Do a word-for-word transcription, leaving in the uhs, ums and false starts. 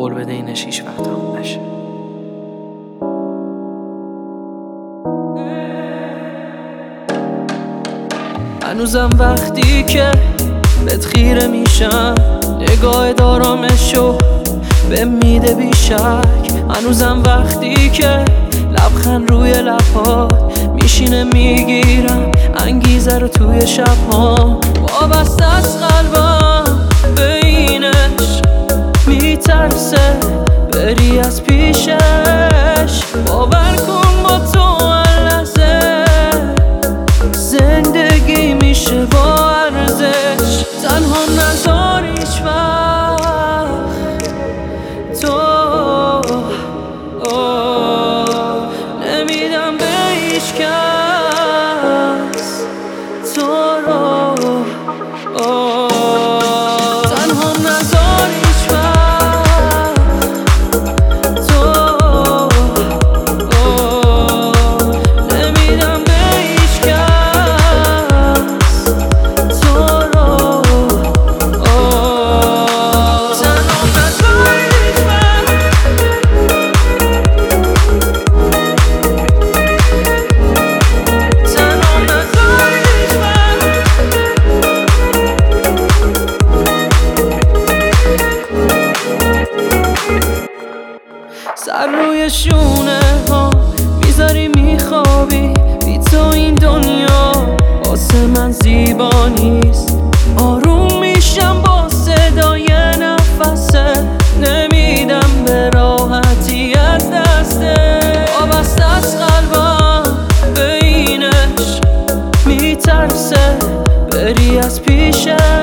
قول بده اینش هیچ وقت تموم نشه. هنوزم وقتی که بهت خیره میشم، نگاه دارامشو به میده بیشک. هنوزم وقتی که لبخند روی لبات میشینه، میگیرم انگیزه رو توی شبها. وابسته از قلبم به اینش، میترسه بری از پیشش. باور کن با تو هر لحظه زندگی میشه با ارزش. تنها نذار هیچ وقت تو نمیدم به هیچ کس تو رو. تنها نذار هیچ وقت تو نمیدم به هیچ کس تو رو. تنها نذار هیچ وقت تنها نذار هیچ وقت سر روی شونه ها میذاری میخوابی، بی تو این دنیا واسه من زیبا نیست. آروم میشم با صدای نفسه، نمیدم به راحتی از دسته. وابسته از قلبم به اینش، میترسه بری از پیشه.